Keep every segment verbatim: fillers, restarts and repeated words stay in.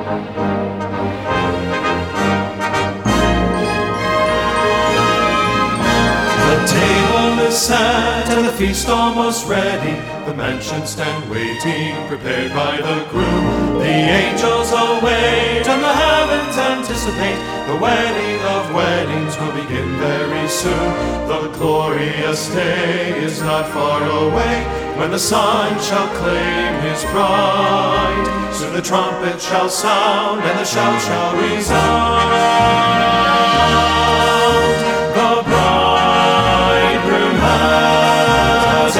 Set and the feast almost ready, the mansion stand waiting, prepared by the groom. The angels await and the heavens anticipate, the wedding of weddings will begin very soon. The glorious day is not far away, when the Son shall claim his bride. Soon the trumpet shall sound and the shout shall resound. The bridegroom has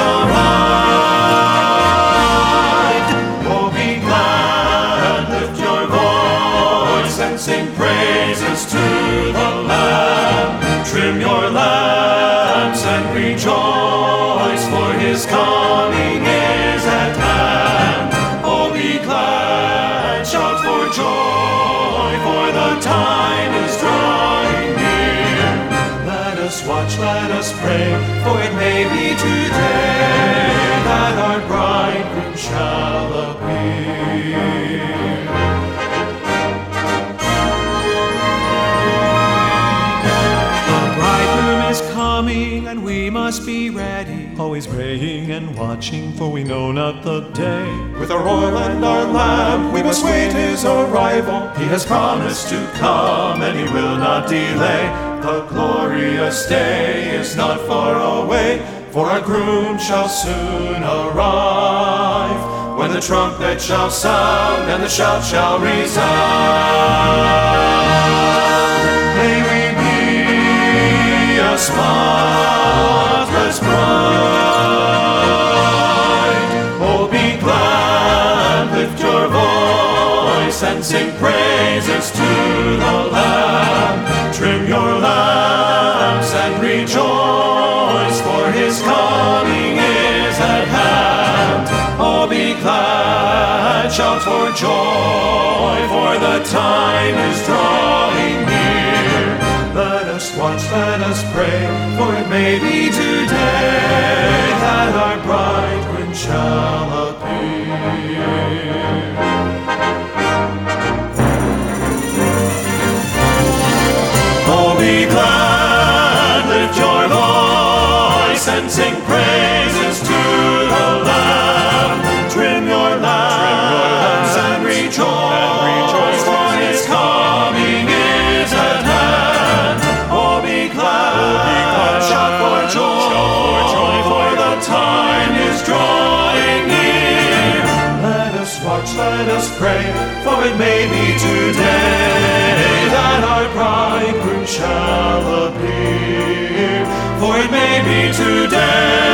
arrived. Oh, be glad, lift your voice and sing praises to the Lamb. Trim your lamps and rejoice, for his coming is at hand. Oh, be glad, shout for joy, for the time is drawing near. Let us watch, let us pray, for it may be today that our bridegroom shall appear. The bridegroom is coming, and we must be ready, always praying and watching, for we know not the day. With our oil and our lamp we must wait his arrival. He has promised to come, and he will not delay. The glorious day is not far away, for our groom shall soon arrive, when the trumpet shall sound and the shout shall resound. May we be a spotless bride. Oh, be glad, lift your voice and sing praises to the Lamb. Trim your lamps and rejoice, for his coming is at hand. Oh, be glad, shout for joy, for the time is drawing near. Let us watch, let us pray, for it may be today that our bridegroom shall appear. Oh, be glad, lift your voice and sing praises to the Lamb. Trim your lamps and rejoice, for his coming is at hand. Oh, be glad, shout for joy, for the time is drawing near. Let us watch, let us pray, for it may be today that our bridegroom shall appear. For it may be today